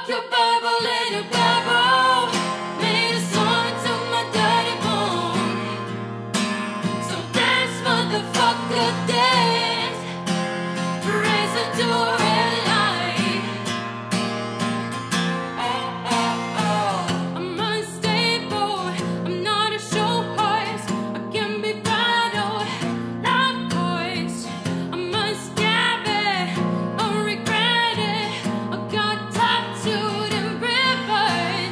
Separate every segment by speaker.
Speaker 1: your Bible, let it Bible. Made a song and took my dirty bone. So dance, motherfucker, dance. Raise it to a red light. I'm unstable, I'm not a show horse. I can be battled like boys. I'm unscabby, I regret it. I got tattooed in rivers.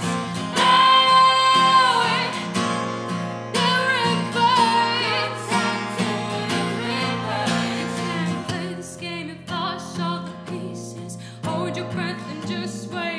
Speaker 1: Lord, the rivers. Tattooed in rivers. Can't play this game if I lost all the pieces. Hold your breath and just wait.